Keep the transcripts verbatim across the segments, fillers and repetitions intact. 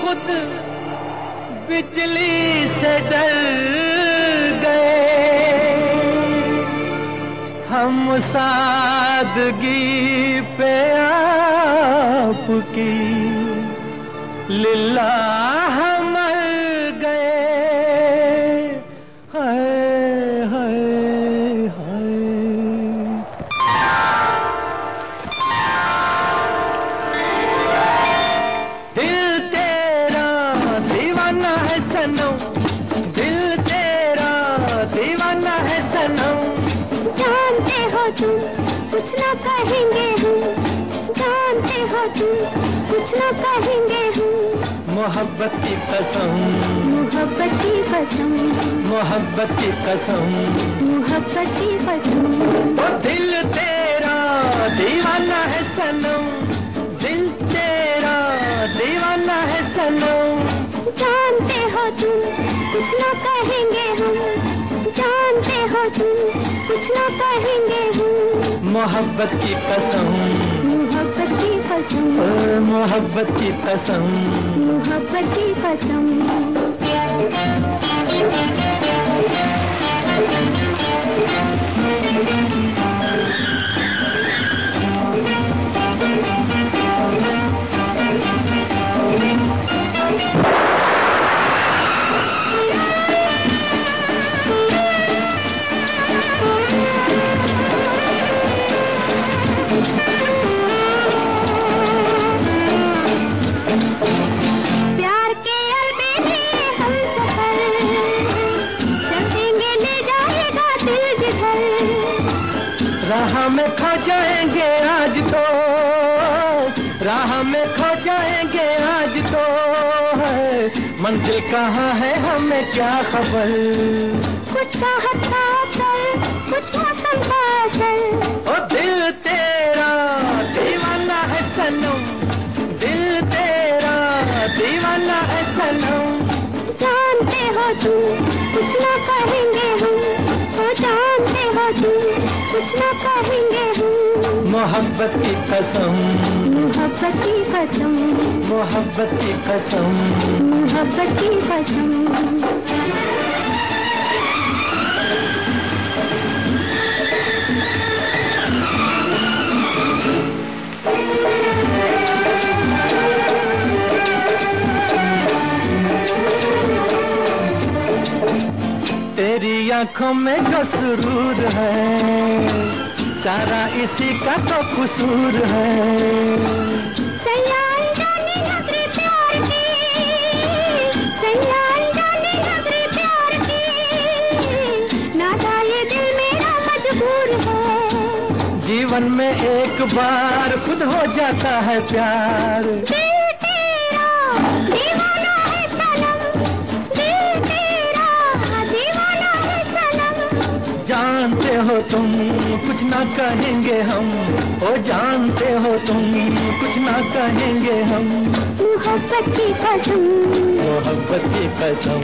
खुद बिजली से डर गए, हम सादगी पे आपकी लिल्लाह मर गए। हाय हाय हाय। दिल तेरा दीवाना है सनम, दिल तेरा दीवाना है सनम। जानते हो तुम कुछ ना कहेंगे हम, जानते हो तुम कुछ ना कहेंगे हम। मोहब्बत की कसम, मोहब्बत की कसम, मोहब्बत की कसम, मोहब्बत की कसम। ओ दिल तेरा दीवाना है सनम, दिल तेरा दीवाना है सनम। जानते हो तुम कुछ ना कहेंगे हम, जानते हो तुम कुछ ना कहेंगे हम। मोहब्बत की कसम, मोहब्बत की कसम, ओ मोहब्बत की कसम, मोहब्बत की कसम। प्यार के अलबेले हम सफर चलेंगे, ले जाएगा दिल जिधर। राह में खो जाएंगे आज तो, राह में खो जाएंगे आज तो है। मंजिल कहाँ है हमें क्या खबर। कुछ चाहत का असर, कुछ मौसम का असर। ओ दिल तेरा दीवाना है सनम, दिल तेरा दीवाना है सनम। जानते हो तुम कुछ ना कहेंगे हम, ओ जानते हो तुम कुछ ना कहेंगे हम। मोहब्बत की कसम, मोहब्बत की कसम, मोहब्बत की कसम, मोहब्बत की कसम। तेरी आंखों में जो सुरूर है, सारा इसी का तो कसूर है। सैयाई जाने नजरे प्यार की, सैयाई जाने नजरे प्यार की, नाता ये दिल मेरा मजबूर है। जीवन में एक बार खुद हो जाता है प्यार। दिल तेरा दीवाना है सनम, दिल तेरा दीवाना है सनम। जानते हो तुम कुछ ना कहेंगे हम, ओ जानते हो तुम कुछ ना कहेंगे हम। मोहब्बत की कसम, मोहब्बत की कसम।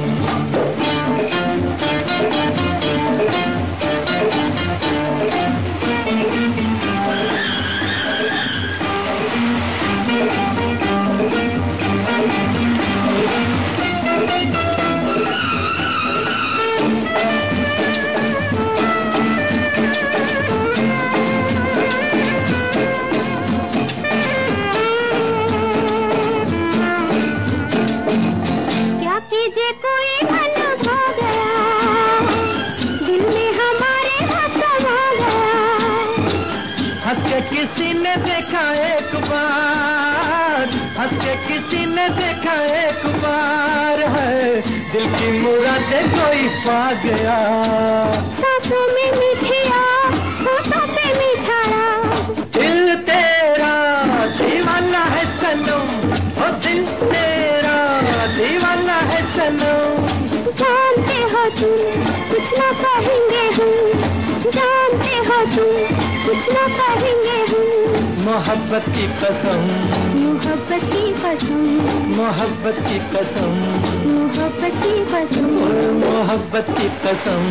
क्या कीजिए कोई मन हो गया, दिल में हमारे हंस समा गया। हंस के किसी ने देखा एक बार, हंस के किसी ने देखा एक बार है। दिल की मुरादें कोई पा गया। सांसों में मीठिया, होठों पे मीठा राग। दिल तेरा दीवाना है सनम, ओ दिल तेरा दीवाना है सनम। जानते हो तुम कुछ ना कहेंगे हम, जानते हो तुम कुछ ना कहेंगे हम। मोहब्बत की कसम, मोहब्बत की कसम, मोहब्बत की कसम, मोहब्बत की कसम, ओ मोहब्बत की कसम,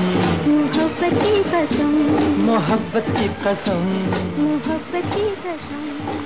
मोहब्बत की कसम, मोहब्बत की कसम। मोहब्बत की कसम।